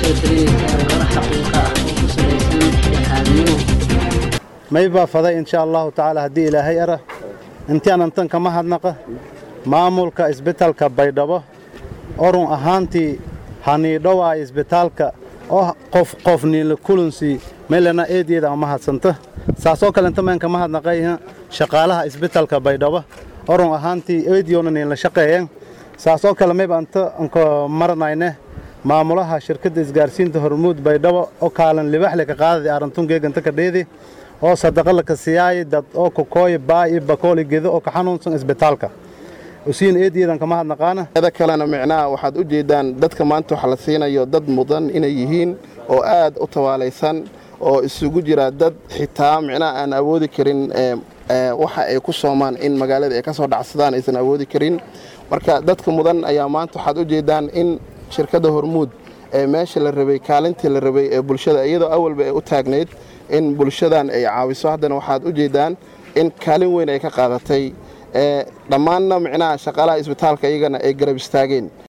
bulshada dareemaysaa warar xaqiiqo ah oo ku salaysan dhexdhexaadnimo. mayba faday insha allahu tacaala haddii ilaahay ara intaan antan kama hadnaqa maamulka isbitaalka baydhabo orun ahaantii haniidhowaa isbitaalka oo qof niila kulansi meelana eedeeda ama hadsanta saasoo kale inta meen kama hadnaqay shaqaalaha isbitaalka baydhabo orun ahaantii eediyoona niila shaqeeyeen saasoo kale mayba anta anko maranayne maamulaha shirkadda isgaarsiinta hormuud baydhabo oo kaalan libaxle ka qaadada arantun geeganta ka dheedi oo sadaqa la ka siyaay dad oo kokooy baay bakooli geedo oo ka xanuunsan isbitaalka usiin eediyadan kama hadnaqaana hada kalena micnaha waxaad u jeedaan dadka maanta waxa la siinayo dad mudan inay yihiin oo aad u tawaalaysan oo isugu jira dad xitaa micnaha aan awoodi karin waxa ay ku soomaan in magaalada ay ka soo dhacsadaan aysan awoodi karin marka dadka mudan ayaa maanta waxaad u jeedaan in shirkadda hormuud meesha la rabay kaalintii la rabay ee bulshada iyadoo awalba ay u taagneyd in bulshadan ay caawiso haddana waxaad u jeedaan in kaalin weyn ay ka qaadatay dhammaanna micnaha shaqaalaha isbitaalka iyagana ay garab istaageen